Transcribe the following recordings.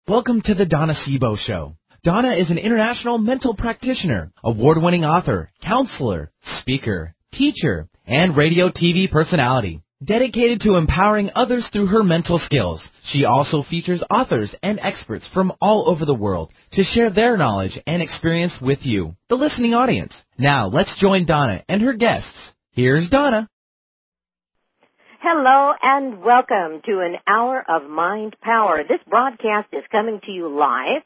Welcome to the Donna Sebo Show. Donna is an international mental practitioner, award-winning author, counselor, speaker, teacher, and radio TV personality. Dedicated to empowering others through her mental skills, she also features authors and experts from all over the world to share their knowledge and experience with you, the listening audience. Now, let's join Donna and her guests. Here's Donna. Hello and welcome to an hour of Mind Power. This broadcast is coming to you live,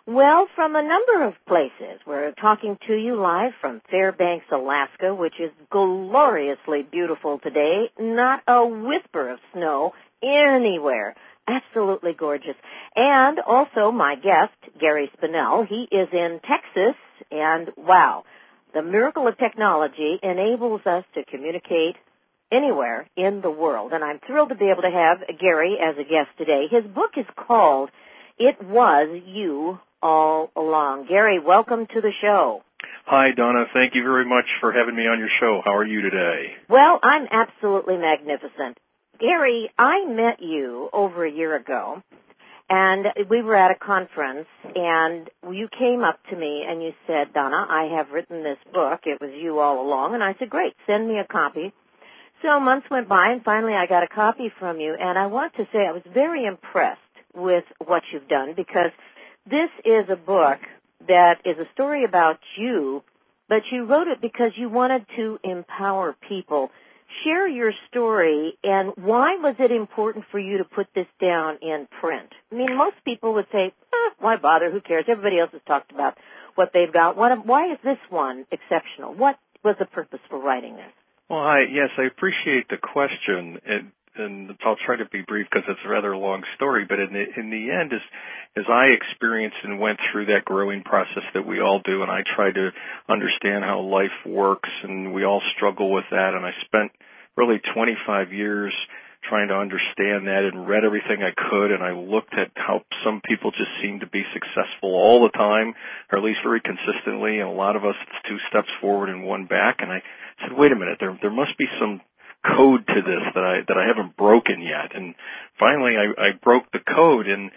from a number of places. We're talking to you live from Fairbanks, Alaska, which is gloriously beautiful today. Not a whisper of snow anywhere. Absolutely gorgeous. And also my guest, Gary Spinell, he is in Texas, and wow, the miracle of technology enables us to communicate anywhere in the world. And I'm thrilled to be able to have Gary as a guest today. His book is called It Was You All Along. Gary, welcome to the show. Hi, Donna. Thank you very much for having me on your show. How are you today? Well, I'm absolutely magnificent. Gary, I met you over a year ago, and we were at a conference, and you came up to me and you said, Donna, I have written this book. It was you all along. And I said, great, send me a copy. So months went by, and finally I got a copy from you, and I want to say I was very impressed with what you've done, because this is a book that is a story about you, but you wrote it because you wanted to empower people. Share your story, and why was it important for you to put this down in print? I mean, most people would say, why bother, who cares? Everybody else has talked about what they've got. Why is this one exceptional? What was the purpose for writing this? Well, I appreciate the question, and I'll try to be brief because it's a rather long story. But in the end, as I experienced and went through that growing process that we all do, and I try to understand how life works, and we all struggle with that. And I spent really 25 years trying to understand that and read everything I could, and I looked at how some people just seem to be successful all the time, or at least very consistently, and a lot of us, it's 2 steps forward and 1 back. And I said, wait a minute, there must be some code to this that I haven't broken yet. And finally I broke the code, and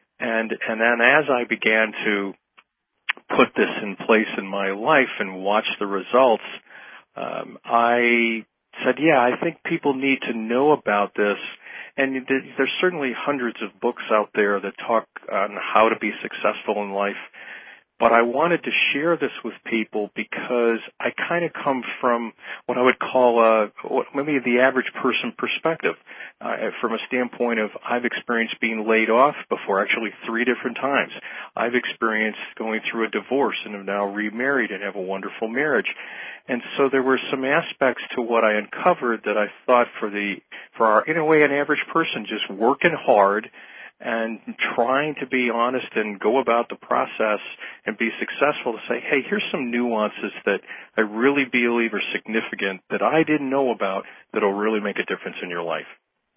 then as I began to put this in place in my life and watch the results, I said, I think people need to know about this. And there's certainly hundreds of books out there that talk on how to be successful in life. But I wanted to share this with people because I kind of come from what I would call maybe the average person perspective, from a standpoint of I've experienced being laid off before, actually 3 different times. I've experienced going through a divorce and am now remarried and have a wonderful marriage. And so there were some aspects to what I uncovered that I thought for our, in a way, an average person just working hard and trying to be honest and go about the process and be successful, to say, hey, here's some nuances that I really believe are significant that I didn't know about that will really make a difference in your life.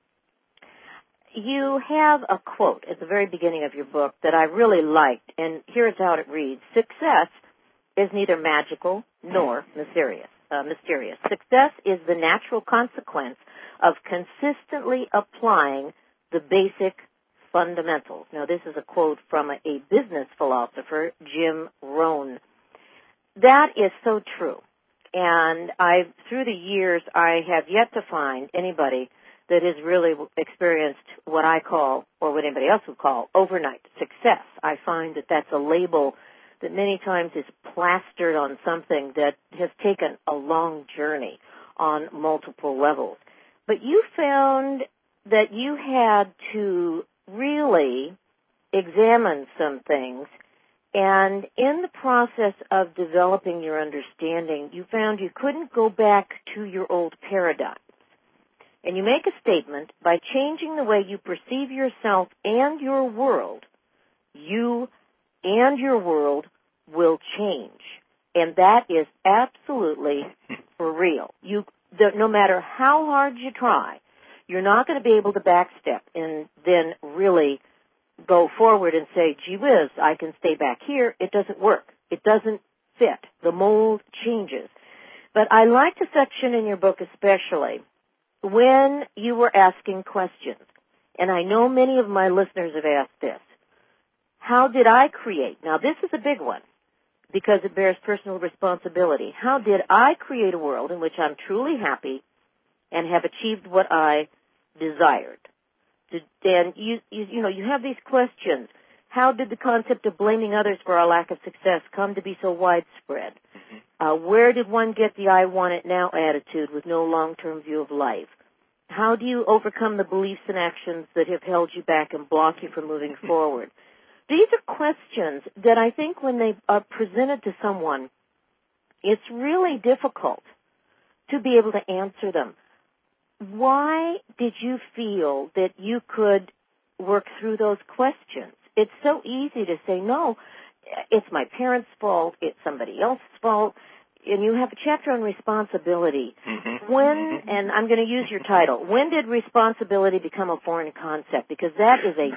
You have a quote at the very beginning of your book that I really liked, and here's how it reads. Success is neither magical nor mysterious. Success is the natural consequence of consistently applying the basic fundamentals. Now, this is a quote from a business philosopher, Jim Rohn. That is so true. And through the years, I have yet to find anybody that has really experienced what I call, or what anybody else would call, overnight success. I find that that's a label that many times is plastered on something that has taken a long journey on multiple levels. But you found that you had to really examine some things, and in the process of developing your understanding, you found you couldn't go back to your old paradigms. And you make a statement, by changing the way you perceive yourself and your world, you and your world will change. And that is absolutely for real. No matter how hard you try, you're not going to be able to backstep and then really go forward and say, gee whiz, I can stay back here. It doesn't work. It doesn't fit. The mold changes. But I liked a section in your book especially when you were asking questions. And I know many of my listeners have asked this. How did I create? Now, this is a big one because it bears personal responsibility. How did I create a world in which I'm truly happy and have achieved what I desired? And you have these questions. How did the concept of blaming others for our lack of success come to be so widespread? Where did one get the I want it now attitude with no long-term view of life? How do you overcome the beliefs and actions that have held you back and block you from moving forward? These are questions that I think when they are presented to someone, it's really difficult to be able to answer them. Why did you feel that you could work through those questions? It's so easy to say, no, it's my parents' fault, it's somebody else's fault, and you have a chapter on responsibility. When, and I'm going to use your title, when did responsibility become a foreign concept? Because that is a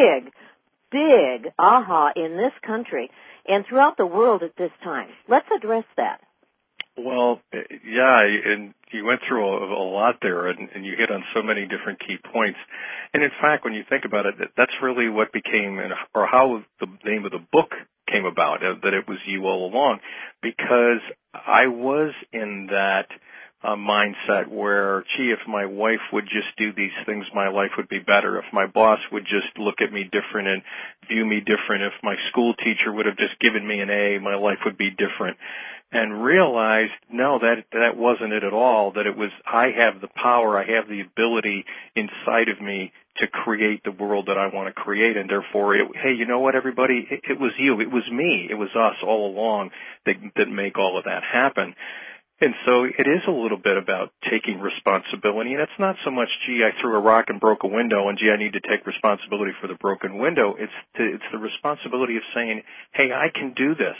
big aha in this country and throughout the world at this time. Let's address that. Well, yeah, and you went through a lot there, and you hit on so many different key points. And in fact, when you think about it, that's really what became, or how the name of the book came about, that it was you all along, because I was in that mindset where, gee, if my wife would just do these things, my life would be better. If my boss would just look at me different and view me different, if my school teacher would have just given me an A, my life would be different. And realized, no, that wasn't it at all, that it was, I have the power, I have the ability inside of me to create the world that I want to create, and therefore, hey, you know what, everybody, it was you, it was me, it was us all along that make all of that happen. And so it is a little bit about taking responsibility, and it's not so much, gee, I threw a rock and broke a window, and gee, I need to take responsibility for the broken window. It's the responsibility of saying, hey, I can do this.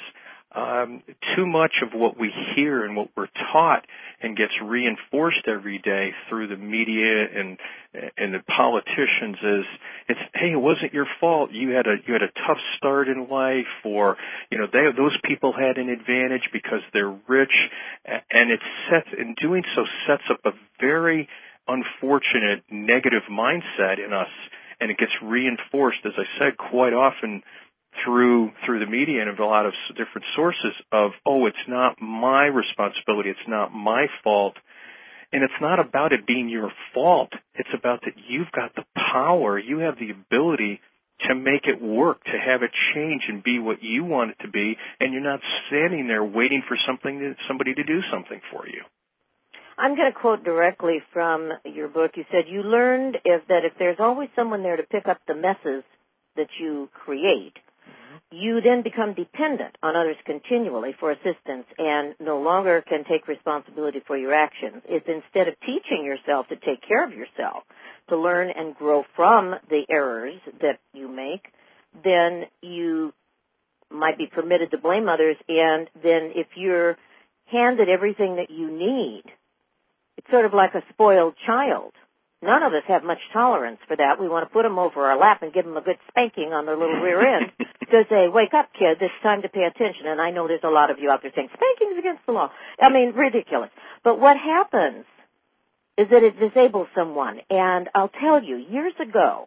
Too much of what we hear and what we're taught and gets reinforced every day through the media and the politicians is, it's, hey, it wasn't your fault. You had a tough start in life, or those people had an advantage because they're rich, and in doing so sets up a very unfortunate negative mindset in us, and it gets reinforced, as I said, quite often through the media and a lot of different sources of, oh, it's not my responsibility, it's not my fault. And it's not about it being your fault. It's about that you've got the power, you have the ability to make it work, to have it change and be what you want it to be, and you're not standing there waiting for somebody to do something for you. I'm going to quote directly from your book. You said you learned that if there's always someone there to pick up the messes that you create, you then become dependent on others continually for assistance and no longer can take responsibility for your actions. It's instead of teaching yourself to take care of yourself, to learn and grow from the errors that you make, then you might be permitted to blame others, and then if you're handed everything that you need, it's sort of like a spoiled child. None of us have much tolerance for that. We want to put them over our lap and give them a good spanking on their little rear end to say, wake up, kid, it's time to pay attention. And I know there's a lot of you out there saying, spanking's against the law. I mean, ridiculous. But what happens is that it disables someone. And I'll tell you, years ago,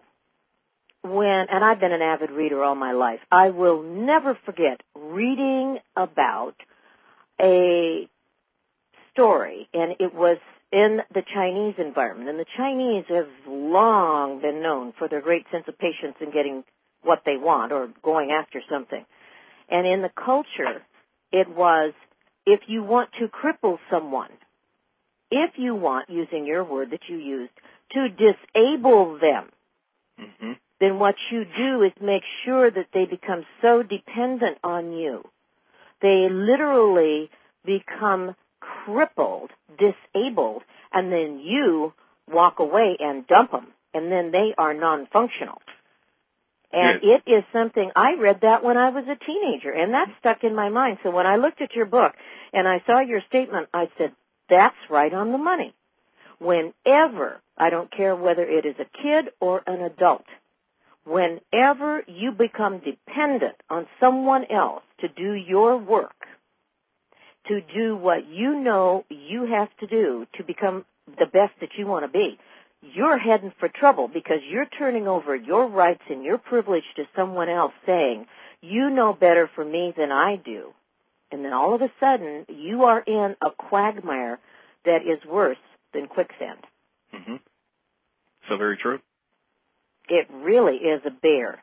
and I've been an avid reader all my life, I will never forget reading about a story, and it was in the Chinese environment. And the Chinese have long been known for their great sense of patience in getting what they want or going after something. And in the culture, it was, if you want to cripple someone, if you want, using your word that you used, to disable them, then what you do is make sure that they become so dependent on you. They literally become crippled, disabled, and then you walk away and dump them, and then they are non-functional. And it is something, I read that when I was a teenager, and that stuck in my mind. So when I looked at your book and I saw your statement, I said, that's right on the money. Whenever, I don't care whether it is a kid or an adult, whenever you become dependent on someone else to do your work, to do what you know you have to do to become the best that you want to be, you're heading for trouble because you're turning over your rights and your privilege to someone else saying, you know better for me than I do. And then all of a sudden, you are in a quagmire that is worse than quicksand. Mm-hmm. So very true. It really is a bear.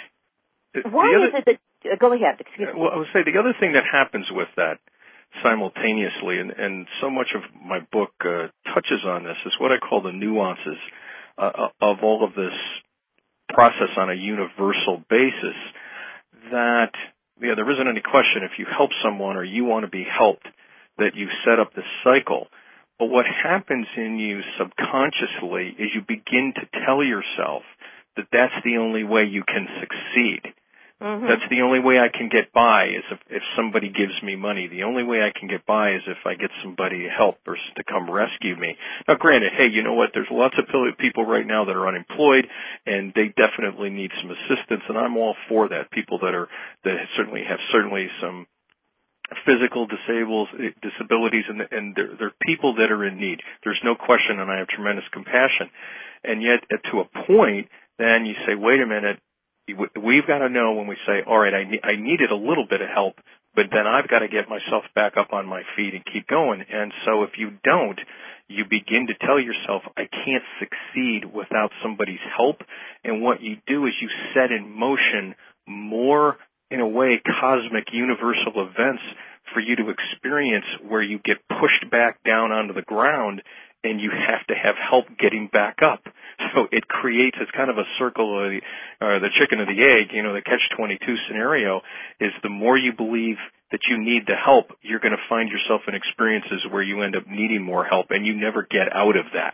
Why is it that... Go ahead, excuse me. Well, I would say the other thing that happens with that simultaneously, and so much of my book touches on this, is what I call the nuances of all of this process on a universal basis, that there isn't any question if you help someone or you want to be helped that you set up this cycle. But what happens in you subconsciously is you begin to tell yourself that that's the only way you can succeed. Mm-hmm. That's the only way I can get by is if somebody gives me money. The only way I can get by is if I get somebody to help or to come rescue me. Now, granted, hey, you know what? There's lots of people right now that are unemployed, and they definitely need some assistance, and I'm all for that. People that certainly have some physical disabilities, and they're people that are in need. There's no question, and I have tremendous compassion. And yet, to a point, then you say, wait a minute. We've got to know when we say, all right, I needed a little bit of help, but then I've got to get myself back up on my feet and keep going. And so if you don't, you begin to tell yourself, I can't succeed without somebody's help. And what you do is you set in motion more, in a way, cosmic universal events for you to experience where you get pushed back down onto the ground and you have to have help getting back up. So it creates, it's kind of a circle of the chicken or the egg, the catch-22 scenario is the more you believe that you need the help, you're going to find yourself in experiences where you end up needing more help and you never get out of that.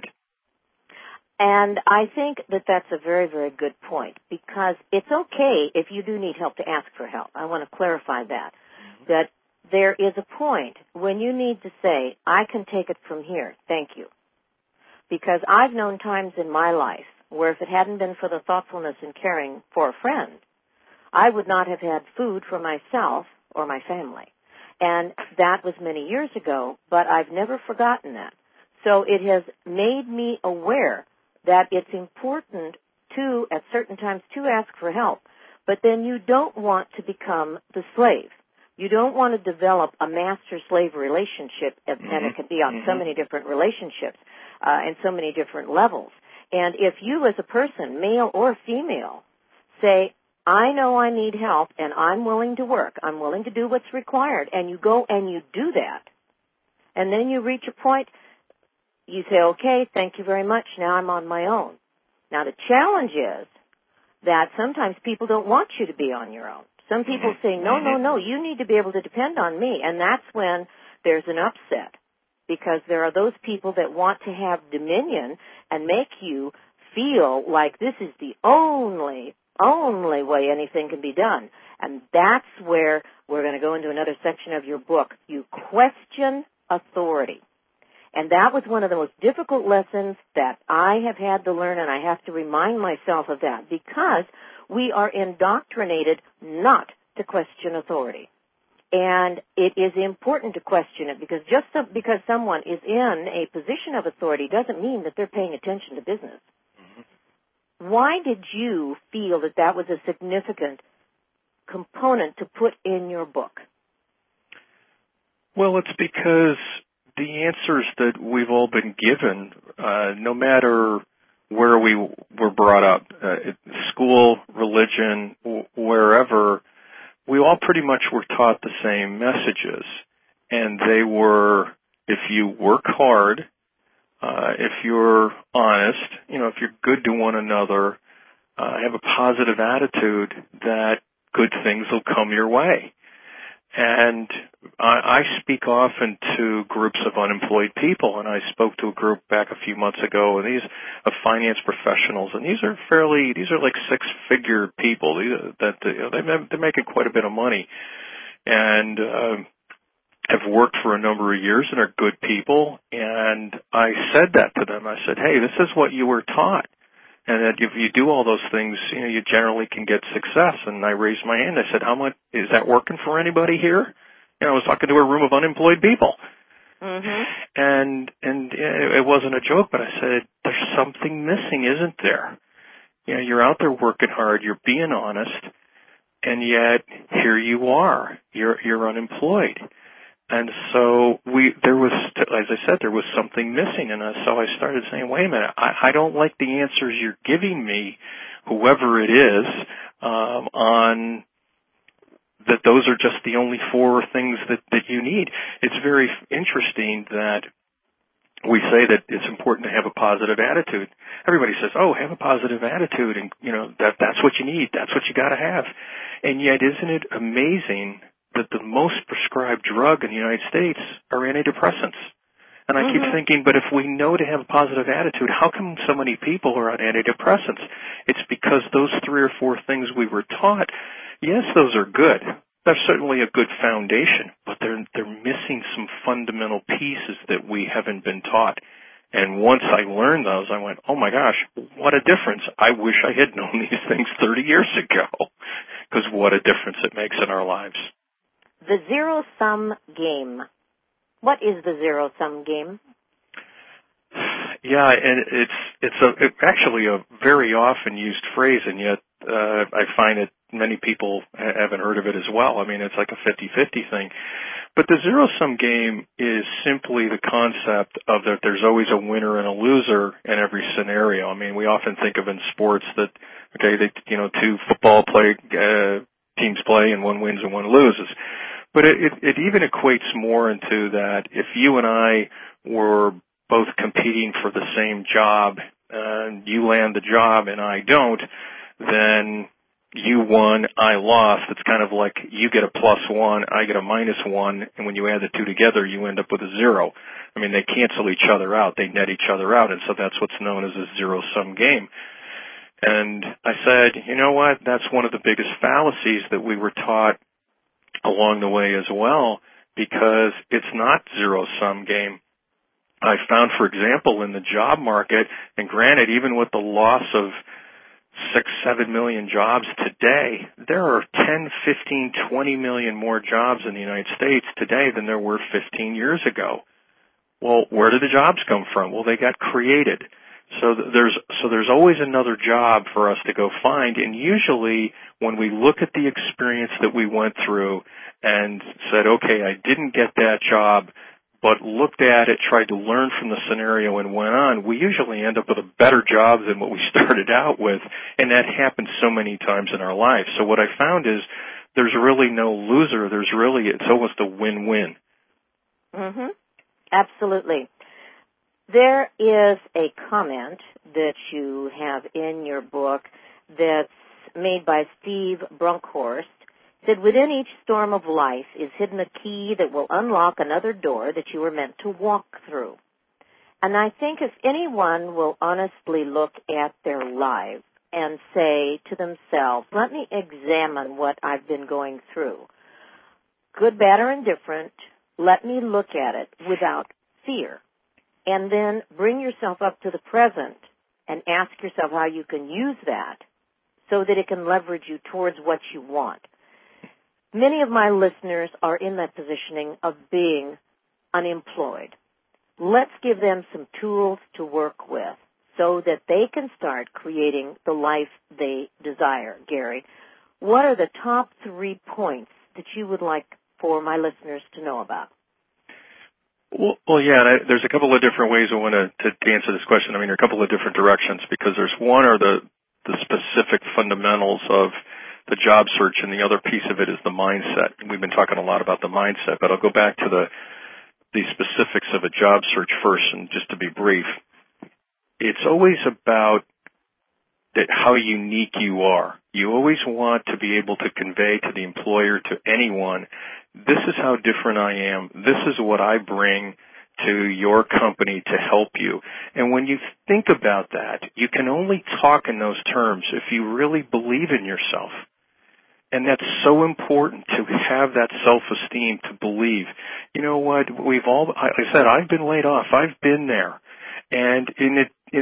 And I think that that's a very, very good point because it's okay if you do need help to ask for help. I want to clarify that, mm-hmm. that there is a point when you need to say, I can take it from here, thank you. Because I've known times in my life where if it hadn't been for the thoughtfulness and caring for a friend, I would not have had food for myself or my family. And that was many years ago, but I've never forgotten that. So it has made me aware that it's important to, at certain times, to ask for help. But then you don't want to become the slave. You don't want to develop a master-slave relationship, and it can be on so many different relationships and so many different levels. And if you as a person, male or female, say, I know I need help and I'm willing to work, I'm willing to do what's required, and you go and you do that, and then you reach a point, you say, okay, thank you very much, now I'm on my own. Now the challenge is that sometimes people don't want you to be on your own. Some people say, no, you need to be able to depend on me. And that's when there's an upset because there are those people that want to have dominion and make you feel like this is the only way anything can be done. And that's where we're going to go into another section of your book. You question authority. And that was one of the most difficult lessons that I have had to learn, and I have to remind myself of that because we are indoctrinated not to question authority. And it is important to question it because just because someone is in a position of authority doesn't mean that they're paying attention to business. Mm-hmm. Why did you feel that that was a significant component to put in your book? Well, it's because the answers that we've all been given, no matter where we were brought up, school, religion, wherever, we all pretty much were taught the same messages. And they were, if you work hard, if you're honest, if you're good to one another, have a positive attitude, that good things will come your way. And I speak often to groups of unemployed people, and I spoke to a group back a few months ago, and these are finance professionals, and these are like six-figure people. They're making quite a bit of money, and have worked for a number of years and are good people. And I said that to them. I said, hey, this is what you were taught. And that if you do all those things, you generally can get success. And I raised my hand. I said, how much is that working for anybody here? I was talking to a room of unemployed people. And it wasn't a joke, but I said, there's something missing, isn't there? You know, you're out there working hard, you're being honest, and yet here you are. You're unemployed. And so there was, as I said, there was something missing, and so I started saying, wait a minute, I don't like the answers you're giving me, whoever it is, on that those are just the only four things that you need. It's very interesting that we say that it's important to have a positive attitude. Everybody says, oh, have a positive attitude, and, you know, that's what you need, that's what you got to have. And yet, isn't it amazing that the most prescribed drug in the United States are antidepressants? And I keep thinking, but if we know to have a positive attitude, how come so many people are on antidepressants? It's because those three or four things we were taught, yes, those are good. They're certainly a good foundation, but they're missing some fundamental pieces that we haven't been taught. And once I learned those, I went, oh my gosh, what a difference. I wish I had known these things 30 years ago, because what a difference it makes in our lives. The zero-sum game. What is the zero-sum game? Yeah, and it's actually a very often used phrase, and yet I find it many people haven't heard of it as well. I mean, it's like a 50-50 thing. But the zero-sum game is simply the concept of that there's always a winner and a loser in every scenario. I mean, we often think of in sports that, okay, two football teams play and one wins and one loses. But it even equates more into that if you and I were both competing for the same job, and you land the job and I don't, then you won, I lost. It's kind of like you get a +1, I get a -1, and when you add the two together, you end up with a 0. I mean, they cancel each other out. They net each other out, and so that's what's known as a zero-sum game. And I said, you know what? That's one of the biggest fallacies that we were taught along the way as well, because it's not zero-sum game. I found, for example, in the job market, and granted, even with the loss of 6-7 million jobs today, there are 10, 15, 20 million more jobs in the United States today than there were 15 years ago. Well, where did the jobs come from? Well, they got created. So there's always another job for us to go find, and usually when we look at the experience that we went through and said, okay, I didn't get that job, but looked at it, tried to learn from the scenario and went on, we usually end up with a better job than what we started out with, and that happens so many times in our life. So what I found is there's really no loser. It's almost a win-win. Mm-hmm. Absolutely. There is a comment that you have in your book that's made by Steve Brunkhorst. Said, within each storm of life is hidden a key that will unlock another door that you were meant to walk through. And I think if anyone will honestly look at their lives and say to themselves, let me examine what I've been going through, good, bad, or indifferent, let me look at it without fear. And then bring yourself up to the present and ask yourself how you can use that so that it can leverage you towards what you want. Many of my listeners are in that positioning of being unemployed. Let's give them some tools to work with so that they can start creating the life they desire. Gary, what are the top 3 points that you would like for my listeners to know about? Well, yeah, there's a couple of different ways I want to answer this question. I mean, there are a couple of different directions, because there's one are the specific fundamentals of the job search, and the other piece of it is the mindset. We've been talking a lot about the mindset, but I'll go back to the specifics of a job search first, and just to be brief. It's always about how unique you are. You always want to be able to convey to the employer, to anyone, this is how different I am. This is what I bring to your company to help you. And when you think about that, you can only talk in those terms if you really believe in yourself. And that's so important, to have that self-esteem, to believe. You know what? I said, I've been laid off. I've been there. And it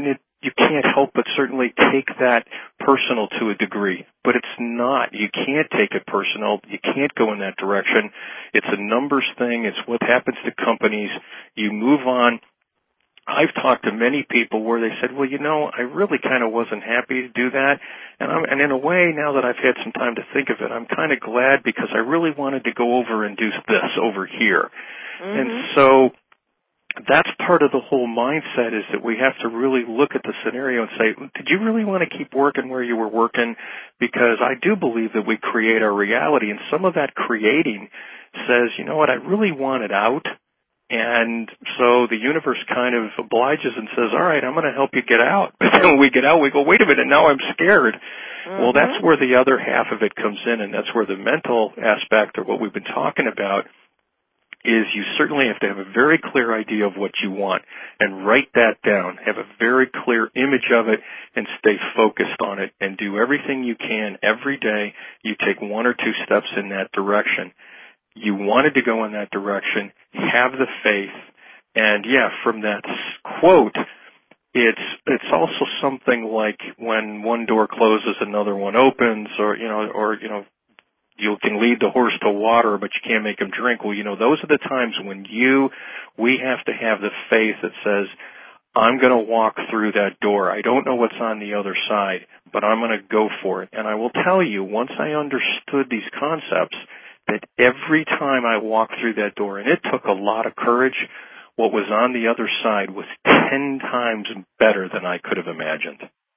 you can't help but certainly take that personal to a degree. But it's not. You can't take it personal. You can't go in that direction. It's a numbers thing. It's what happens to companies. You move on. I've talked to many people where they said, well, I really kind of wasn't happy to do that. And in a way, now that I've had some time to think of it, I'm kind of glad because I really wanted to go over and do this over here. Mm-hmm. And so that's part of the whole mindset, is that we have to really look at the scenario and say, did you really want to keep working where you were working? Because I do believe that we create our reality, and some of that creating says, you know what, I really want it out. And so the universe kind of obliges and says, all right, I'm going to help you get out. But then when we get out, we go, wait a minute, now I'm scared. Mm-hmm. Well, that's where the other half of it comes in, and that's where the mental aspect, or what we've been talking about, is you certainly have to have a very clear idea of what you want and write that down. Have a very clear image of it and stay focused on it and do everything you can every day. You take 1 or 2 steps in that direction. You wanted to go in that direction. Have the faith. And from that quote, it's also something like when one door closes, another one opens, or you can lead the horse to water, but you can't make him drink. Well, those are the times when we have to have the faith that says, I'm going to walk through that door. I don't know what's on the other side, but I'm going to go for it. And I will tell you, once I understood these concepts, that every time I walked through that door, and it took a lot of courage, what was on the other side was 10 times better than I could have imagined.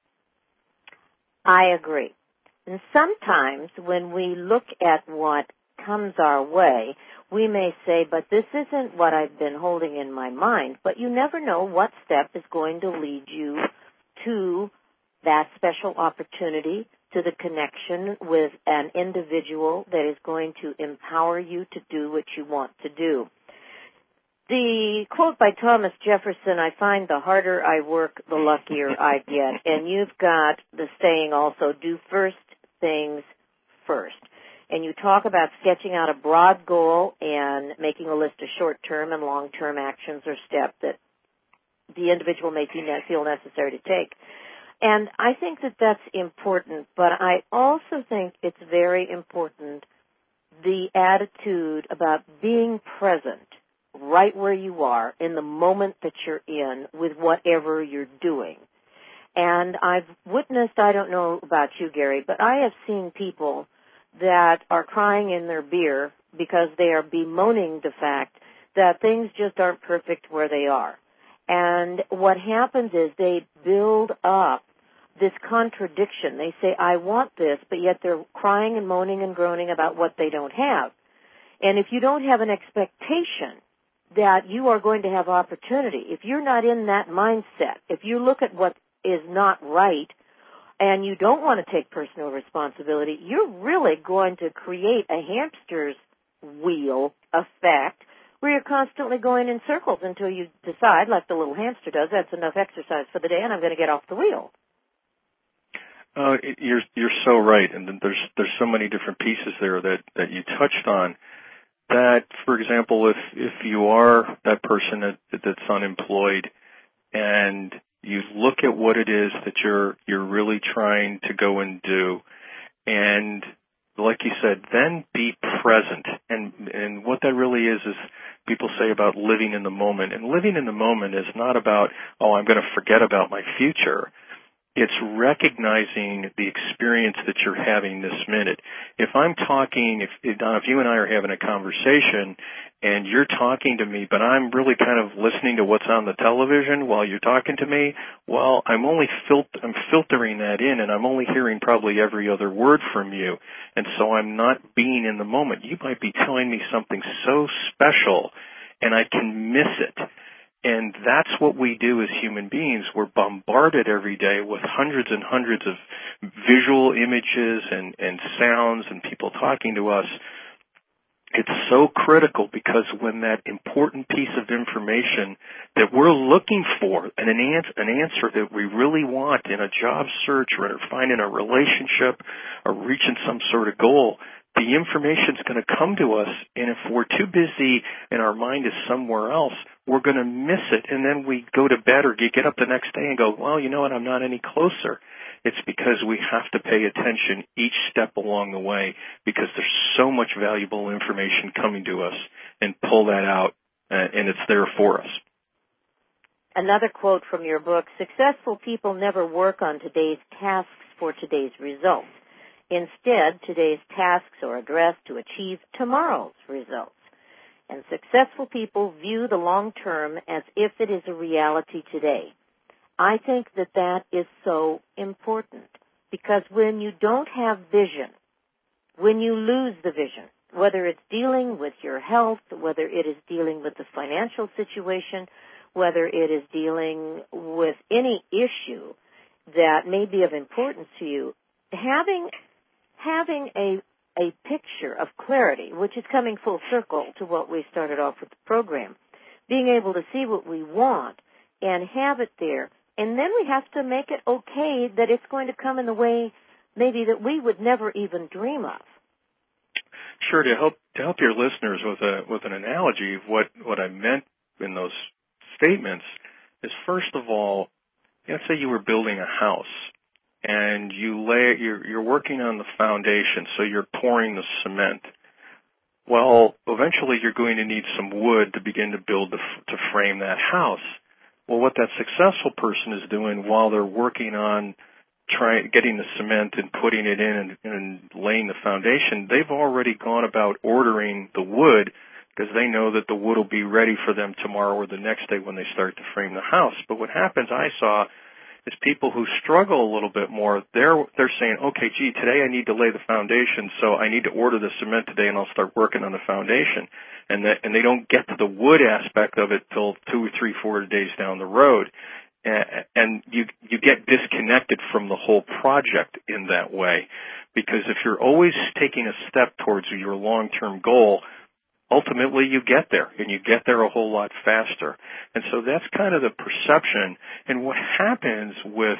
I agree. And sometimes when we look at what comes our way, we may say, but this isn't what I've been holding in my mind. But you never know what step is going to lead you to that special opportunity, to the connection with an individual that is going to empower you to do what you want to do. The quote by Thomas Jefferson, I find the harder I work, the luckier I get. And you've got the saying also, do first things first. And you talk about sketching out a broad goal and making a list of short-term and long-term actions or steps that the individual may feel necessary to take. And I think that that's important, but I also think it's very important, the attitude about being present right where you are in the moment that you're in with whatever you're doing. And I've witnessed, I don't know about you, Gary, but I have seen people that are crying in their beer because they are bemoaning the fact that things just aren't perfect where they are. And what happens is they build up this contradiction. They say, I want this, but yet they're crying and moaning and groaning about what they don't have. And if you don't have an expectation that you are going to have opportunity, if you're not in that mindset, if you look at what is not right and you don't want to take personal responsibility, you're really going to create a hamster's wheel effect where you're constantly going in circles until you decide, like the little hamster does, that's enough exercise for the day and I'm going to get off the wheel. You're so right, and there's so many different pieces there that you touched on. That, for example, if you are that person that's unemployed, and you look at what it is that you're really trying to go and do, and like you said, then be present. And what that really is people say about living in the moment. And living in the moment is not about, I'm going to forget about my future. It's recognizing the experience that you're having this minute. If I'm talking, Don, if you and I are having a conversation and you're talking to me, but I'm really kind of listening to what's on the television while you're talking to me, well, I'm filtering that in, and I'm only hearing probably every other word from you. And so I'm not being in the moment. You might be telling me something so special, and I can miss it. And that's what we do as human beings. We're bombarded every day with hundreds and hundreds of visual images and sounds and people talking to us. It's so critical because when that important piece of information that we're looking for, and an answer that we really want in a job search or finding a relationship or reaching some sort of goal, the information's going to come to us, and if we're too busy and our mind is somewhere else, we're going to miss it, and then we go to bed or get up the next day and go, well, you know what, I'm not any closer. It's because we have to pay attention each step along the way, because there's so much valuable information coming to us, and pull that out, and it's there for us. Another quote from your book: successful people never work on today's tasks for today's results. Instead, today's tasks are addressed to achieve tomorrow's results. And successful people view the long term as if it is a reality today. I think that is so important, because when you don't have vision, when you lose the vision, whether it's dealing with your health, whether it is dealing with the financial situation, whether it is dealing with any issue that may be of importance to you, having a picture of clarity, which is coming full circle to what we started off with the program, being able to see what we want and have it there, and then we have to make it okay that it's going to come in the way maybe that we would never even dream of. Sure. To help your listeners with an analogy of what I meant in those statements is, first of all, let's say you were building a house, and you're working on the foundation, so you're pouring the cement. Well, eventually you're going to need some wood to begin to build to frame that house. Well, what that successful person is doing while they're working on getting the cement and putting it in and laying the foundation, they've already gone about ordering the wood, because they know that the wood will be ready for them tomorrow or the next day when they start to frame the house. But what happens, I saw, is people who struggle a little bit more, they're saying, okay, gee, today I need to lay the foundation, so I need to order the cement today and I'll start working on the foundation. And they don't get to the wood aspect of it till 2 or 3, 4 days down the road. And you get disconnected from the whole project in that way. Because if you're always taking a step towards your long-term goal, ultimately you get there, and you get there a whole lot faster. And so that's kind of the perception. And what happens with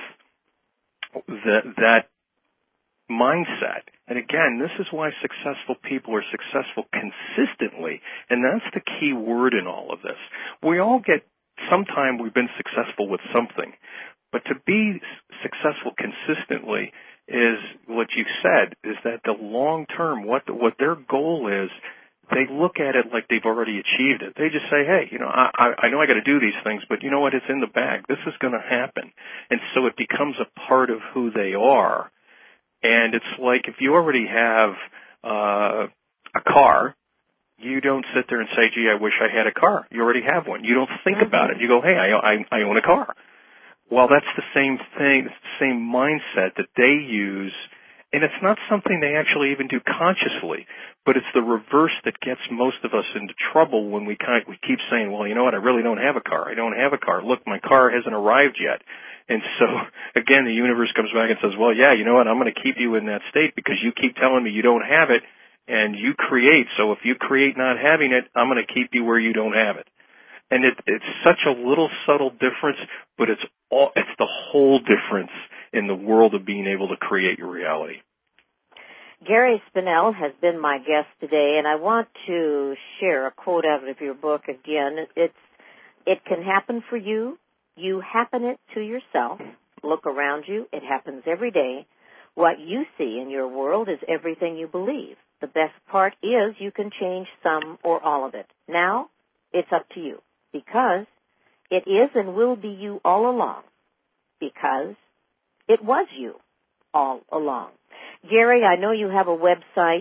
that mindset, and again, this is why successful people are successful consistently, and that's the key word in all of this. We all sometime we've been successful with something, but to be successful consistently is what you said, is that the long term, what their goal is, they look at it like they've already achieved it. They just say, hey, I know I got to do these things, but you know what? It's in the bag. This is going to happen. And so it becomes a part of who they are. And it's like if you already have a car, you don't sit there and say, gee, I wish I had a car. You already have one. You don't think about it. You go, hey, I own a car. Well, that's the same thing, same mindset that they use. And it's not something they actually even do consciously, but it's the reverse that gets most of us into trouble when we keep saying, well, you know what, I really don't have a car. I don't have a car. Look, my car hasn't arrived yet. And so, again, the universe comes back and says, well, yeah, you know what, I'm going to keep you in that state because you keep telling me you don't have it, and you create. So if you create not having it, I'm going to keep you where you don't have it. And it's such a little subtle difference, but it's the whole difference in the world of being able to create your reality. Gary Spinell has been my guest today, and I want to share a quote out of your book again. It can happen for you. You happen it to yourself. Look around you. It happens every day. What you see in your world is everything you believe. The best part is you can change some or all of it. Now, it's up to you, because it is and will be you all along, because it was you all along. Gary, I know you have a website,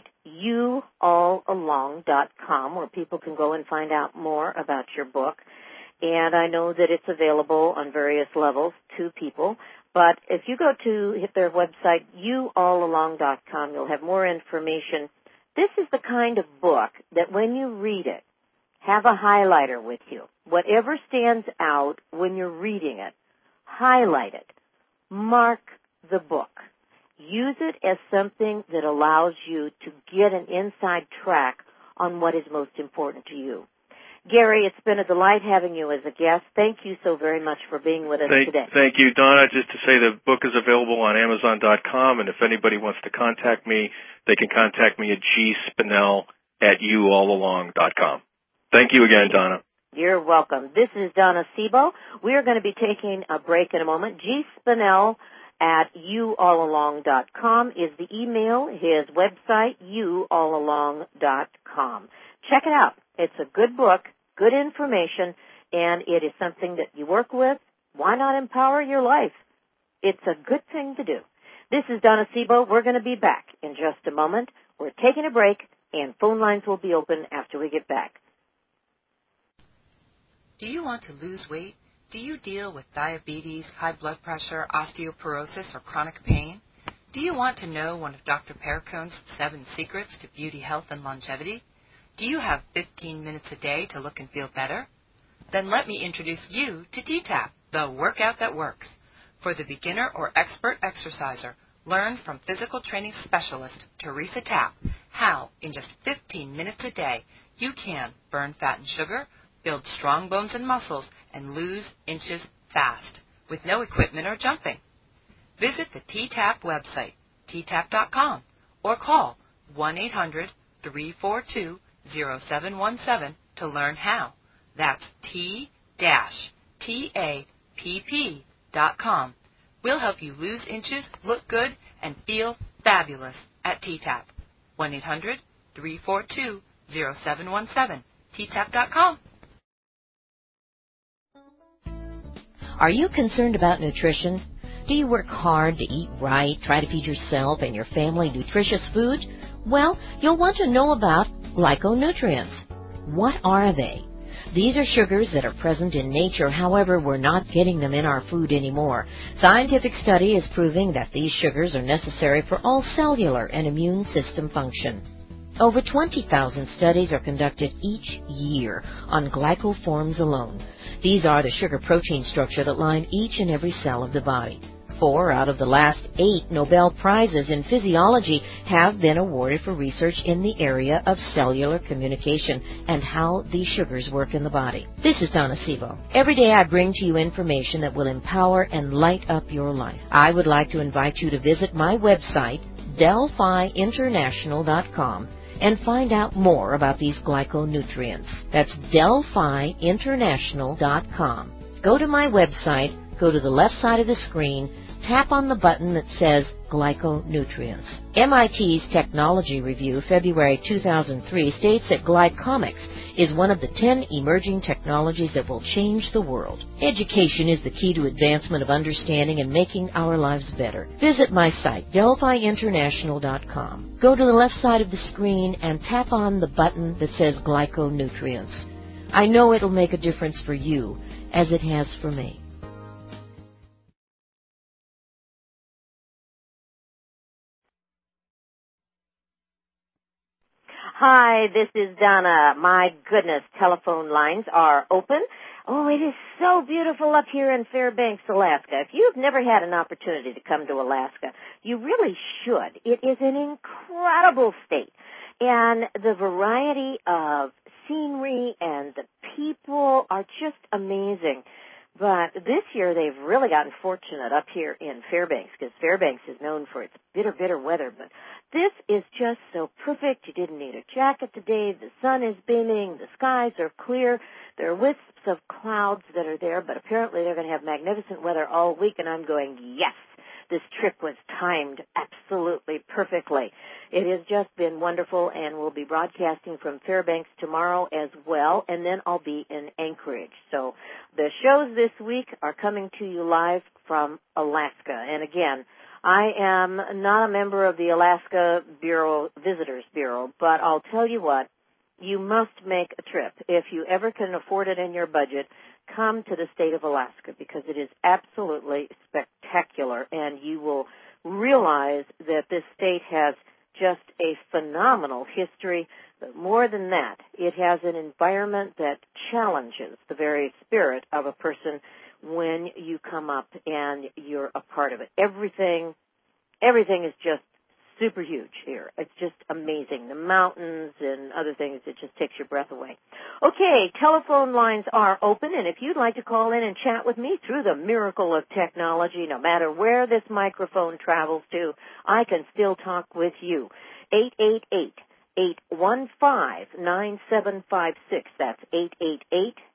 youallalong.com, where people can go and find out more about your book. And I know that it's available on various levels to people. But if you go to hit their website, youallalong.com, you'll have more information. This is the kind of book that when you read it, have a highlighter with you. Whatever stands out when you're reading it, highlight it. Mark the book. Use it as something that allows you to get an inside track on what is most important to you. Gary, it's been a delight having you as a guest. Thank you so very much for being with us today. Thank you, Donna. Just to say the book is available on Amazon.com, and if anybody wants to contact me, they can contact me at gspinell@youallalong.com. Thank you again, Donna. You're welcome. This is Donna Sebo. We are going to be taking a break in a moment. G. Spinell at youallalong.com is the email. His website, youallalong.com. Check it out. It's a good book, good information, and it is something that you work with. Why not empower your life? It's a good thing to do. This is Donna Sebo. We're going to be back in just a moment. We're taking a break, and phone lines will be open after we get back. Do you want to lose weight? Do you deal with diabetes, high blood pressure, osteoporosis, or chronic pain? Do you want to know one of Dr. Perricone's 7 secrets to beauty, health, and longevity? Do you have 15 minutes a day to look and feel better? Then let me introduce you to T-TAP, the workout that works. For the beginner or expert exerciser, learn from physical training specialist Teresa Tapp how, in just 15 minutes a day, you can burn fat and sugar, build strong bones and muscles, and lose inches fast with no equipment or jumping. Visit the T-TAP website, ttap.com, or call 1-800-342-0717 to learn how. That's T-TAPP.com. We'll help you lose inches, look good, and feel fabulous at T-TAP. 1-800-342-0717, ttap.com. Are you concerned about nutrition? Do you work hard to eat right, try to feed yourself and your family nutritious food? Well, you'll want to know about glyconutrients. What are they? These are sugars that are present in nature, however, we're not getting them in our food anymore. Scientific study is proving that these sugars are necessary for all cellular and immune system function. Over 20,000 studies are conducted each year on glycoforms alone. These are the sugar-protein structure that line each and every cell of the body. 4 out of the last 8 Nobel Prizes in physiology have been awarded for research in the area of cellular communication and how these sugars work in the body. This is Donna Sebo. Every day I bring to you information that will empower and light up your life. I would like to invite you to visit my website, DelphiInternational.com, and find out more about these glyconutrients. That's DelphiInternational.com. Go to my website, go to the left side of the screen, tap on the button that says Glyconutrients. MIT's Technology Review, February 2003, states that glycomics is one of the 10 emerging technologies that will change the world. Education is the key to advancement of understanding and making our lives better. Visit my site, DelphiInternational.com. Go to the left side of the screen and tap on the button that says Glyconutrients. I know it'll make a difference for you, as it has for me. Hi, this is Donna. My goodness, telephone lines are open. Oh, it is so beautiful up here in Fairbanks, Alaska. If you've never had an opportunity to come to Alaska, you really should. It is an incredible state. And the variety of scenery and the people are just amazing. But this year they've really gotten fortunate up here in Fairbanks, because Fairbanks is known for its bitter, bitter weather. But this is just so perfect. You didn't need a jacket today. The sun is beaming. The skies are clear. There are wisps of clouds that are there, but apparently they're going to have magnificent weather all week, and I'm going, yes, this trip was timed absolutely perfectly. It has just been wonderful, and we'll be broadcasting from Fairbanks tomorrow as well, and then I'll be in Anchorage. So the shows this week are coming to you live from Alaska. And again, I am not a member of the Alaska Visitors Bureau, but I'll tell you what, you must make a trip. If you ever can afford it in your budget, come to the state of Alaska, because it is absolutely spectacular, and you will realize that this state has just a phenomenal history. But more than that, it has an environment that challenges the very spirit of a person when you come up and you're a part of it. Everything is just super huge here. It's just amazing. The mountains and other things, it just takes your breath away. Okay, telephone lines are open, and if you'd like to call in and chat with me through the miracle of technology, no matter where this microphone travels to, I can still talk with you. 888-815-9756. That's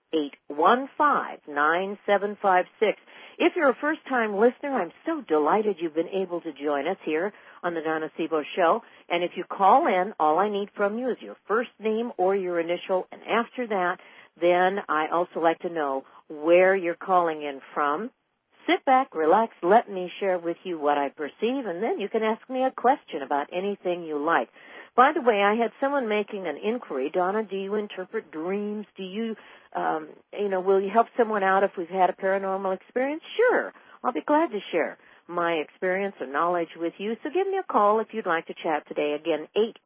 815-9756. If you're a first-time listener, I'm so delighted you've been able to join us here on the Donna Sebo Show. And if you call in, all I need from you is your first name or your initial. And after that, then I also like to know where you're calling in from. Sit back, relax, let me share with you what I perceive, and then you can ask me a question about anything you like. By the way, I had someone making an inquiry. Donna, do you interpret dreams? Do you, will you help someone out if we've had a paranormal experience? Sure. I'll be glad to share my experience or knowledge with you. So give me a call if you'd like to chat today. Again,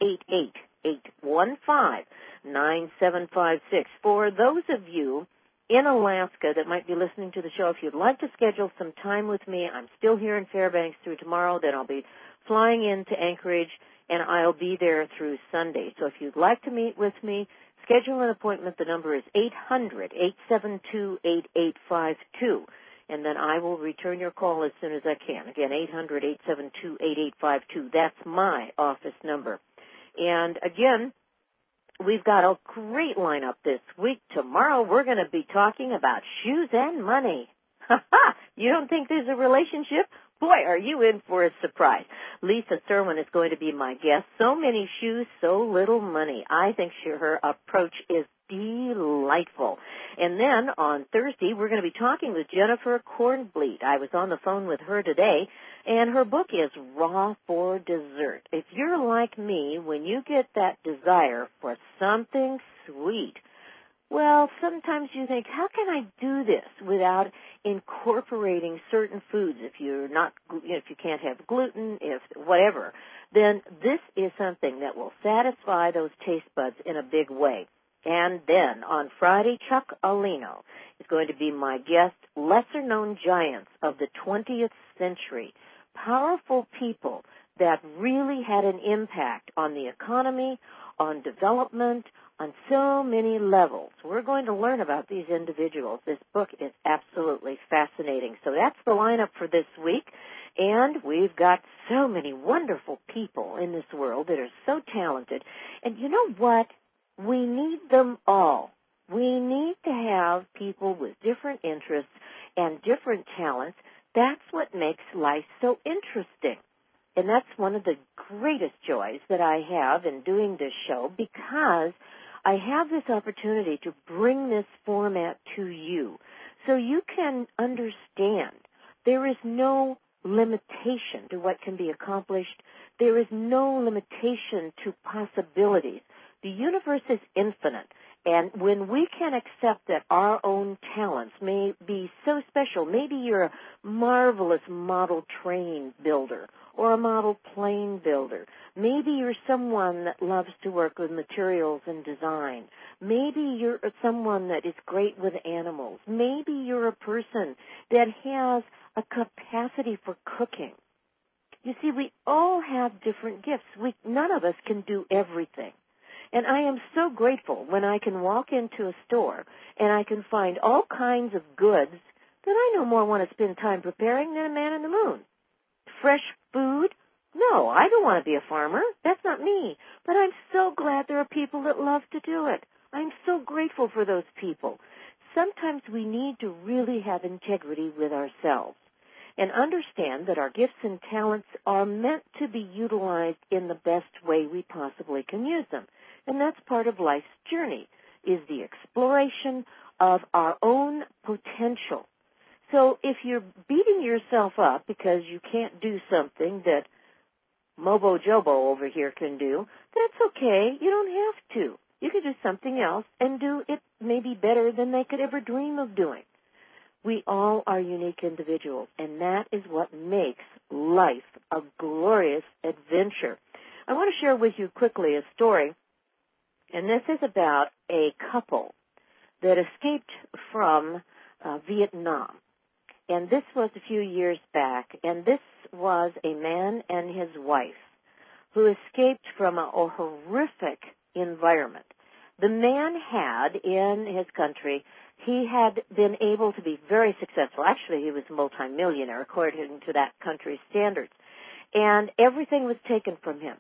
888-815-9756. For those of you in Alaska that might be listening to the show, if you'd like to schedule some time with me, I'm still here in Fairbanks through tomorrow. Then I'll be flying into Anchorage, and I'll be there through Sunday. So if you'd like to meet with me, schedule an appointment. The number is 800-872-8852. And then I will return your call as soon as I can. Again, 800-872-8852. That's my office number. And again, we've got a great lineup this week. Tomorrow we're going to be talking about shoes and money. You don't think there's a relationship? Boy, are you in for a surprise. Lisa Serwin is going to be my guest. So many shoes, so little money. I think her approach is delightful. And then on Thursday, we're going to be talking with Jennifer Kornblit. I was on the phone with her today, and her book is Raw for Dessert. If you're like me, when you get that desire for something sweet, well, sometimes you think, how can I do this without incorporating certain foods? If you can't have gluten, if whatever, then this is something that will satisfy those taste buds in a big way. And then on Friday, Chuck Alino is going to be my guest, lesser-known giants of the 20th century, powerful people that really had an impact on the economy, on development, on so many levels. We're going to learn about these individuals. This book is absolutely fascinating. So that's the lineup for this week. And we've got so many wonderful people in this world that are so talented. And you know what? We need them all. We need to have people with different interests and different talents. That's what makes life so interesting. And that's one of the greatest joys that I have in doing this show, because I have this opportunity to bring this format to you so you can understand there is no limitation to what can be accomplished. There is no limitation to possibilities. The universe is infinite, and when we can accept that our own talents may be so special, maybe you're a marvelous model train builder or a model plane builder. Maybe you're someone that loves to work with materials and design. Maybe you're someone that is great with animals. Maybe you're a person that has a capacity for cooking. You see, we all have different gifts. None of us can do everything. And I am so grateful when I can walk into a store and I can find all kinds of goods that I no more want to spend time preparing than a man in the moon. Fresh food? No, I don't want to be a farmer. That's not me. But I'm so glad there are people that love to do it. I'm so grateful for those people. Sometimes we need to really have integrity with ourselves and understand that our gifts and talents are meant to be utilized in the best way we possibly can use them. And that's part of life's journey, is the exploration of our own potential. So if you're beating yourself up because you can't do something that Mobo Jobo over here can do, that's okay. You don't have to. You can do something else and do it maybe better than they could ever dream of doing. We all are unique individuals, and that is what makes life a glorious adventure. I want to share with you quickly a story. And this is about a couple that escaped from Vietnam. And this was a few years back. And this was a man and his wife who escaped from a horrific environment. The man had, in his country, he had been able to be very successful. Actually, he was a multimillionaire according to that country's standards. And everything was taken from him.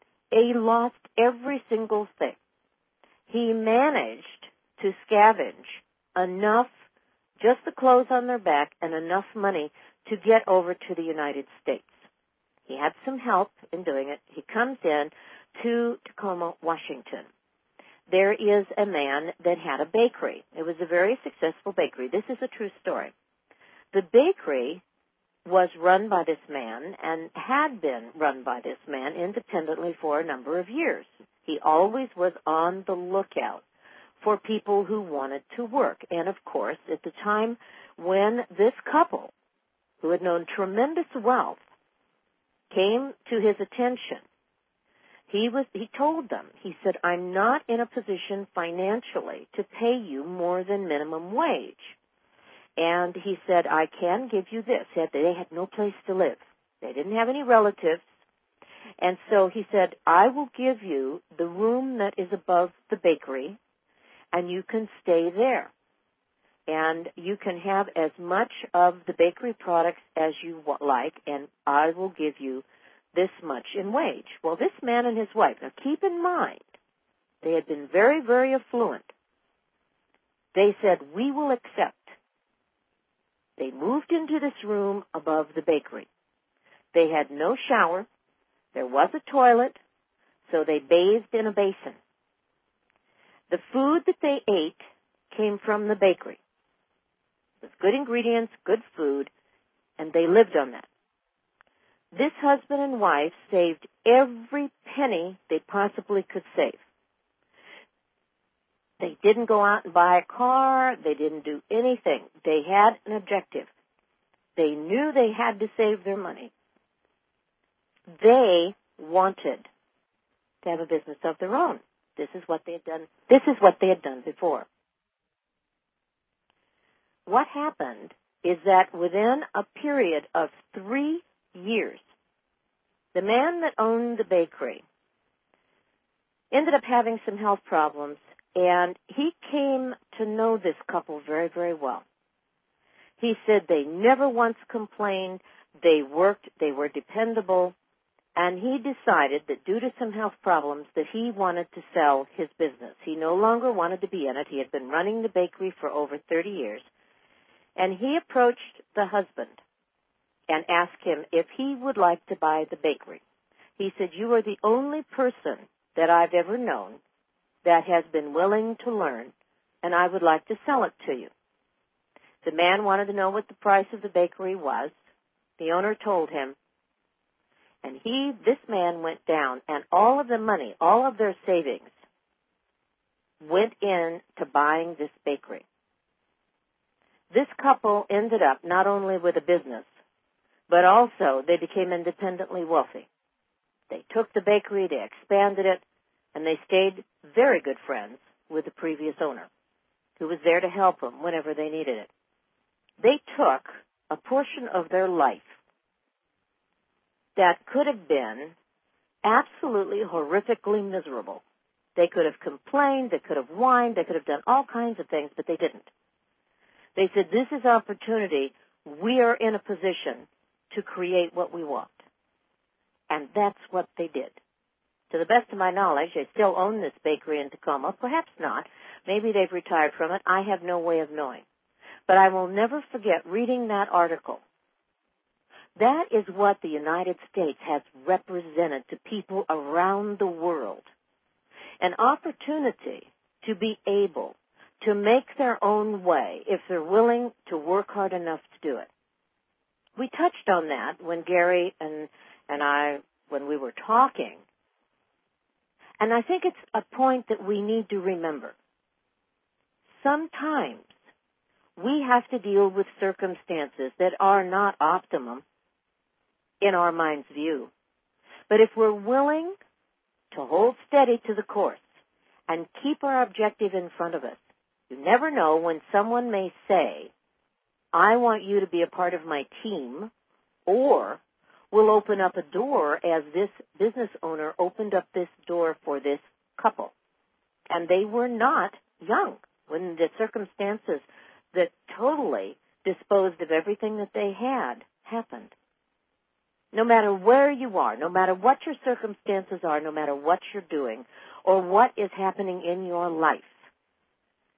He lost every single thing. He managed to scavenge enough, just the clothes on their back and enough money to get over to the United States. He had some help in doing it. He comes in to Tacoma, Washington. There is a man that had a bakery. It was a very successful bakery. This is a true story. The bakery was run by this man and had been run by this man independently for a number of years. He always was on the lookout for people who wanted to work. And, of course, at the time when this couple, who had known tremendous wealth, came to his attention, he told them, he said, I'm not in a position financially to pay you more than minimum wage. And he said, I can give you this. They had no place to live. They didn't have any relatives. And so he said, I will give you the room that is above the bakery, and you can stay there. And you can have as much of the bakery products as you like, and I will give you this much in wage. Well, this man and his wife, now keep in mind, they had been very, very affluent. They said, we will accept. They moved into this room above the bakery. They had no shower. There was a toilet, so they bathed in a basin. The food that they ate came from the bakery. It was good ingredients, good food, and they lived on that. This husband and wife saved every penny they possibly could save. They didn't go out and buy a car. They didn't do anything. They had an objective. They knew they had to save their money. They wanted to have a business of their own. This is what they had done. This is what they had done before. What happened is that within a period of 3 years, the man that owned the bakery ended up having some health problems, and he came to know this couple very, very well. He said they never once complained. They worked. They were dependable. And he decided that due to some health problems that he wanted to sell his business. He no longer wanted to be in it. He had been running the bakery for over 30 years. And he approached the husband and asked him if he would like to buy the bakery. He said, you are the only person that I've ever known that has been willing to learn, and I would like to sell it to you. The man wanted to know what the price of the bakery was. The owner told him, and this man went down, and all of the money, all of their savings, went into buying this bakery. This couple ended up not only with a business, but also they became independently wealthy. They took the bakery, they expanded it, and they stayed very good friends with the previous owner, who was there to help them whenever they needed it. They took a portion of their life that could have been absolutely horrifically miserable. They could have complained, they could have whined, they could have done all kinds of things, but they didn't. They said, this is opportunity. We are in a position to create what we want. And that's what they did. To the best of my knowledge, they still own this bakery in Tacoma. Perhaps not. Maybe they've retired from it. I have no way of knowing. But I will never forget reading that article. That is what the United States has represented to people around the world. An opportunity to be able to make their own way if they're willing to work hard enough to do it. We touched on that when Gary and I, when we were talking. And I think it's a point that we need to remember. Sometimes we have to deal with circumstances that are not optimum in our mind's view. But if we're willing to hold steady to the course and keep our objective in front of us, you never know when someone may say, I want you to be a part of my team, or we'll open up a door as this business owner opened up this door for this couple. And they were not young when the circumstances that totally disposed of everything that they had happened. No matter where you are, no matter what your circumstances are, no matter what you're doing or what is happening in your life,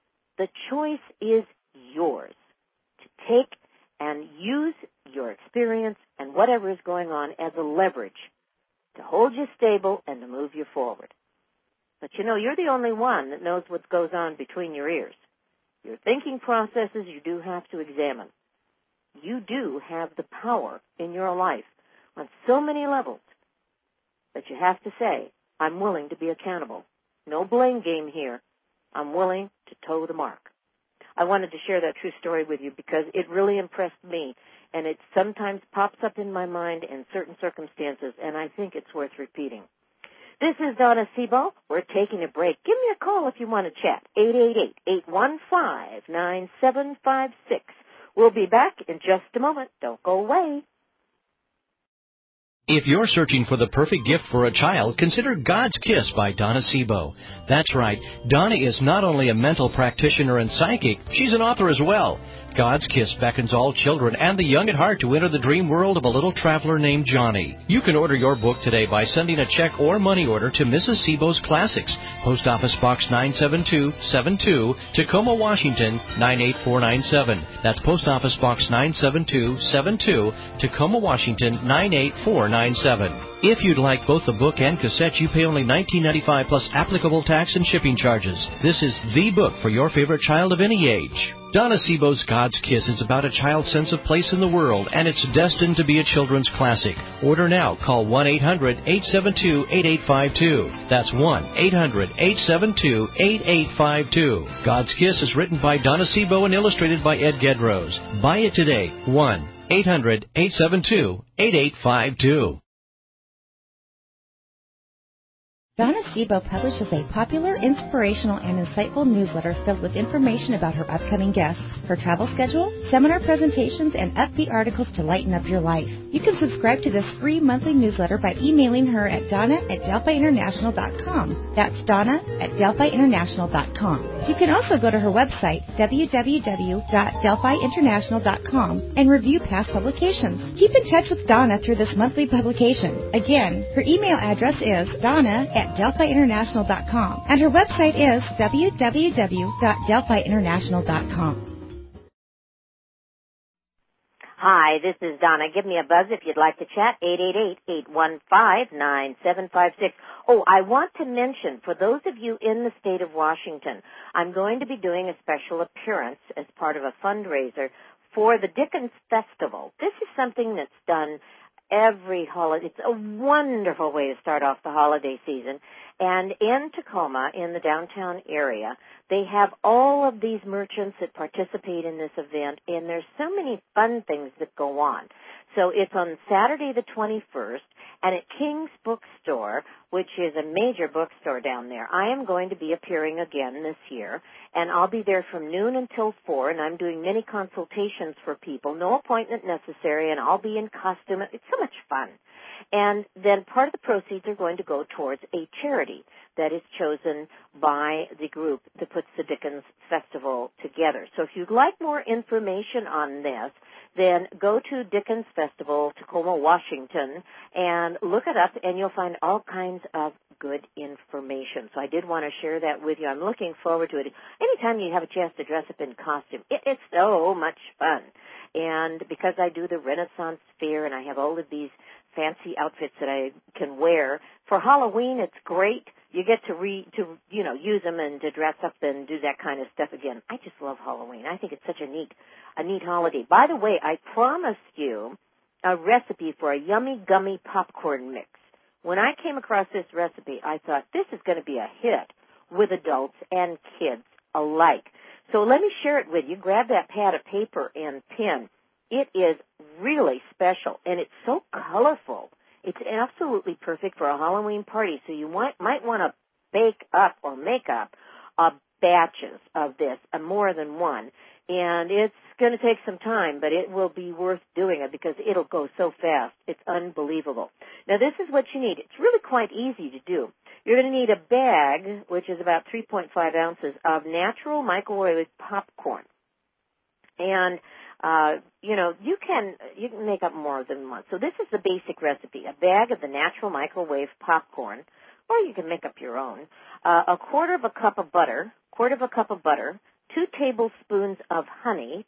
The choice is yours to take and use your experience and whatever is going on as a leverage to hold you stable and to move you forward. But you're the only one that knows what goes on between your ears. Your thinking processes you do have to examine. You do have the power in your life on so many levels that you have to say, I'm willing to be accountable. No blame game here. I'm willing to toe the mark. I wanted to share that true story with you because it really impressed me, and it sometimes pops up in my mind in certain circumstances, and I think it's worth repeating. This is Donna Sebo. We're taking a break. Give me a call if you want to chat. 888-815-9756. We'll be back in just a moment. Don't go away. If you're searching for the perfect gift for a child, consider God's Kiss by Donna Sebo. That's right, Donna is not only a mental practitioner and psychic, she's an author as well. God's Kiss beckons all children and the young at heart to enter the dream world of a little traveler named Johnny. You can order your book today by sending a check or money order to Mrs. Sebo's Classics, Post Office Box 97272, Tacoma, Washington 98497. That's Post Office Box 97272, Tacoma, Washington 98497. If you'd like both the book and cassette, you pay only $19.95 plus applicable tax and shipping charges. This is the book for your favorite child of any age. Donna Sebo's God's Kiss is about a child's sense of place in the world, and it's destined to be a children's classic. Order now. Call 1-800-872-8852. That's 1-800-872-8852. God's Kiss is written by Donna Sebo and illustrated by Ed Gedrose. Buy it today. 1-800-872-8852. Donna Sebo publishes a popular, inspirational, and insightful newsletter filled with information about her upcoming guests, her travel schedule, seminar presentations, and upbeat articles to lighten up your life. You can subscribe to this free monthly newsletter by emailing her at donna@delphiinternational.com. That's donna@delphiinternational.com. You can also go to her website, www.delphiinternational.com, and review past publications. Keep in touch with Donna through this monthly publication. Again, her email address is donna@delphiinternational.com, and her website is www.delphiinternational.com. Hi, this is Donna. Give me a buzz if you'd like to chat, 888-815-9756. Oh, I want to mention, for those of you in the state of Washington, I'm going to be doing a special appearance as part of a fundraiser for the Dickens Festival. This is something that's done every holiday. It's a wonderful way to start off the holiday season. And in Tacoma, in the downtown area, they have all of these merchants that participate in this event, and there's so many fun things that go on. So it's on Saturday the 21st, and at King's Bookstore, which is a major bookstore down there. I am going to be appearing again this year, and I'll be there from noon until 4, and I'm doing many consultations for people, no appointment necessary, and I'll be in costume. It's so much fun. And then part of the proceeds are going to go towards a charity that is chosen by the group that puts the Dickens Festival together. So if you'd like more information on this, then go to Dickens Festival, Tacoma, Washington, and look it up, and you'll find all kinds of good information. So I did want to share that with you. I'm looking forward to it. Anytime you have a chance to dress up in costume, it's so much fun. And because I do the Renaissance Fair and I have all of these fancy outfits that I can wear, for Halloween it's great. You get to use them and to dress up and do that kind of stuff again. I just love Halloween. I think it's such a neat holiday. By the way, I promised you a recipe for a yummy gummy popcorn mix. When I came across this recipe, I thought this is going to be a hit with adults and kids alike. So let me share it with you. Grab that pad of paper and pen. It is really special, and it's so colorful. It's absolutely perfect for a Halloween party, so you might want to bake up or make up batches of this, more than one. And it's going to take some time, but it will be worth doing it because it'll go so fast. It's unbelievable. Now, this is what you need. It's really quite easy to do. You're going to need a bag, which is about 3.5 ounces, of natural microwave popcorn. And you can make up more than one. So this is the basic recipe: a bag of the natural microwave popcorn, or you can make up your own. A quarter of a cup of butter, 2 tablespoons of honey,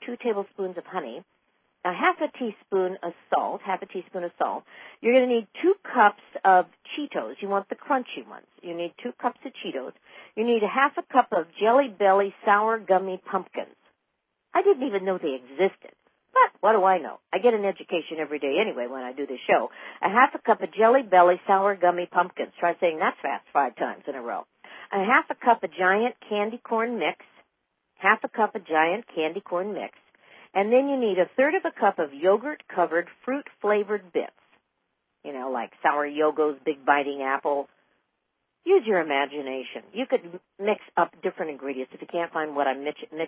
a half a teaspoon of salt. You're going to need 2 cups of Cheetos. You want the crunchy ones. You need 2 cups of Cheetos. You need a half a cup of Jelly Belly sour gummy pumpkins. I didn't even know they existed. But what do I know? I get an education every day anyway when I do this show. A half a cup of Jelly Belly sour gummy pumpkins. Try saying that fast 5 times in a row. A half a cup of giant candy corn mix. And then you need a third of a cup of yogurt-covered, fruit-flavored bits. You know, like sour Yogos, Big Biting Apple. Use your imagination. You could mix up different ingredients if you can't find what I'm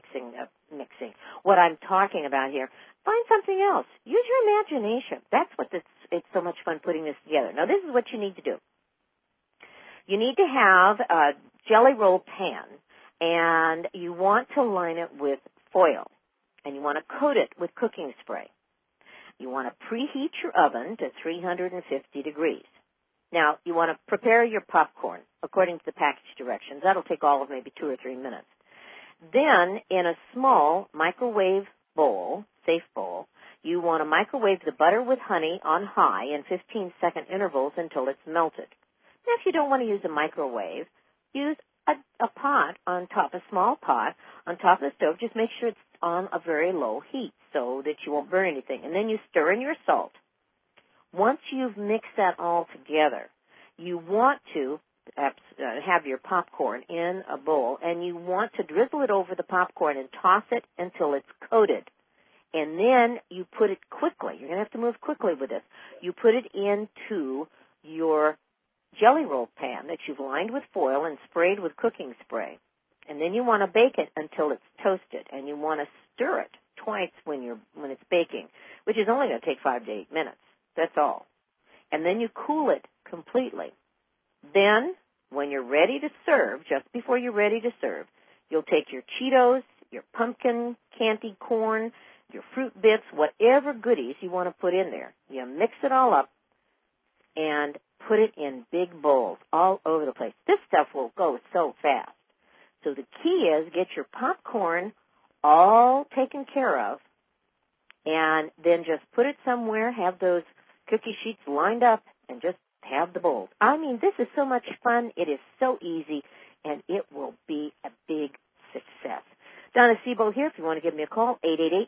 what I'm talking about here. Find something else. Use your imagination. That's what it's so much fun putting this together. Now, this is what you need to do. You need to have a jelly roll pan, and you want to line it with foil, and you want to coat it with cooking spray. You want to preheat your oven to 350 degrees. Now, you want to prepare your popcorn according to the package directions. That'll take all of maybe 2 or 3 minutes. Then, in a small microwave bowl, safe bowl, you want to microwave the butter with honey on high in 15-second intervals until it's melted. Now, if you don't want to use a microwave, use a pot on top, a small pot on top of the stove. Just make sure it's on a very low heat so that you won't burn anything. And then you stir in your salt. Once you've mixed that all together, you want to have your popcorn in a bowl, and you want to drizzle it over the popcorn and toss it until it's coated. And then you put it quickly. You're going to have to move quickly with this. You put it into your jelly roll pan that you've lined with foil and sprayed with cooking spray. And then you want to bake it until it's toasted, and you want to stir it twice when it's baking, which is only going to take 5 to 8 minutes. That's all. And then you cool it completely. Then, when you're ready to serve, just before you're ready to serve, you'll take your Cheetos, your pumpkin, candy corn, your fruit bits, whatever goodies you want to put in there. You mix it all up and put it in big bowls all over the place. This stuff will go so fast. So the key is get your popcorn all taken care of, and then just put it somewhere, have those cookie sheets lined up, and just have the bowls. I mean, this is so much fun. It is so easy, and it will be a big success. Donna Sebo here. If you want to give me a call,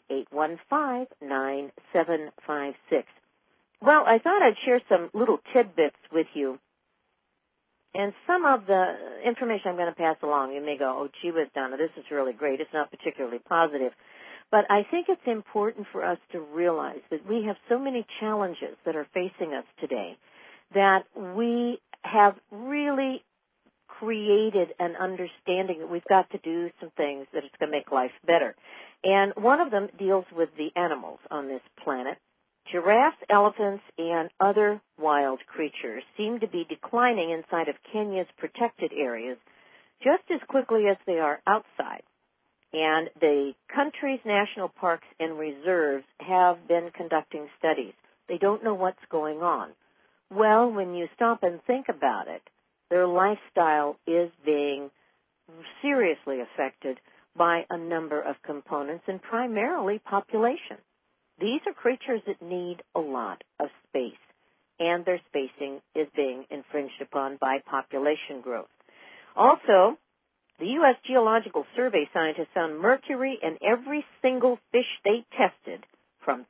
888-815-9756. Well, I thought I'd share some little tidbits with you. And some of the information I'm going to pass along, you may go, oh, gee whiz, Donna, this is really great. It's not particularly positive. But I think it's important for us to realize that we have so many challenges that are facing us today that we have really created an understanding that we've got to do some things that it's going to make life better. And one of them deals with the animals on this planet. Giraffes, elephants, and other wild creatures seem to be declining inside of Kenya's protected areas just as quickly as they are outside. And the country's national parks and reserves have been conducting studies. They don't know what's going on. Well, when you stop and think about it, their lifestyle is being seriously affected by a number of components, and primarily population. These are creatures that need a lot of space, and their spacing is being infringed upon by population growth. Also, the U.S. Geological Survey scientists found mercury in every single fish they tested from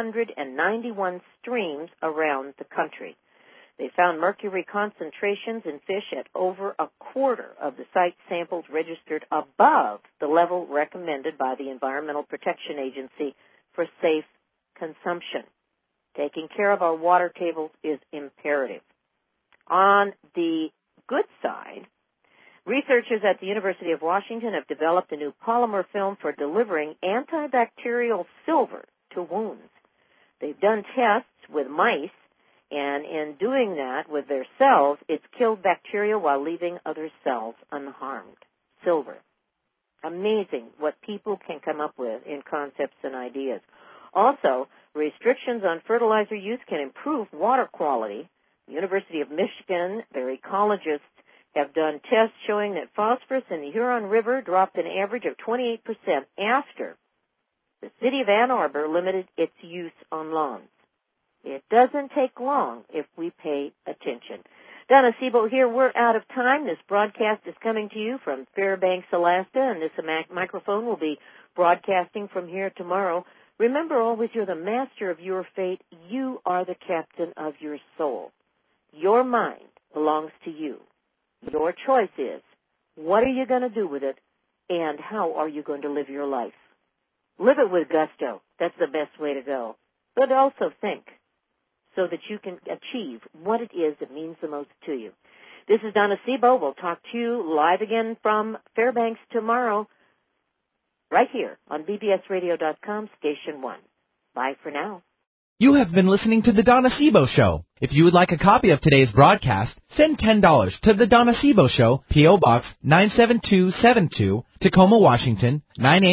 291 streams around the country. They found mercury concentrations in fish at over a quarter of the site samples registered above the level recommended by the Environmental Protection Agency for safe consumption. Taking care of our water tables is imperative. On the good side, researchers at the University of Washington have developed a new polymer film for delivering antibacterial silver to wounds. They've done tests with mice, and in doing that with their cells, it's killed bacteria while leaving other cells unharmed. Silver. Amazing what people can come up with in concepts and ideas. Also, restrictions on fertilizer use can improve water quality. The University of Michigan, their ecologists, have done tests showing that phosphorus in the Huron River dropped an average of 28% after the city of Ann Arbor limited its use on lawns. It doesn't take long if we pay attention. Donna Sebo here. We're out of time. This broadcast is coming to you from Fairbanks, Alaska, and this microphone will be broadcasting from here tomorrow. Remember always, you're the master of your fate. You are the captain of your soul. Your mind belongs to you. Your choice is, what are you going to do with it, and how are you going to live your life? Live it with gusto. That's the best way to go. But also think, so that you can achieve what it is that means the most to you. This is Donna Sebo. We'll talk to you live again from Fairbanks tomorrow, right here on bbsradio.com, Station 1. Bye for now. You have been listening to The Donna Sebo Show. If you would like a copy of today's broadcast, send $10 to The Donna Sebo Show, P.O. Box 97272, Tacoma, Washington,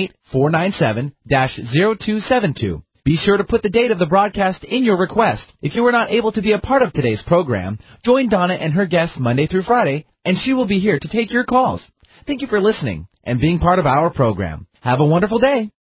98497-0272. Be sure to put the date of the broadcast in your request. If you were not able to be a part of today's program, join Donna and her guests Monday through Friday, and she will be here to take your calls. Thank you for listening and being part of our program. Have a wonderful day.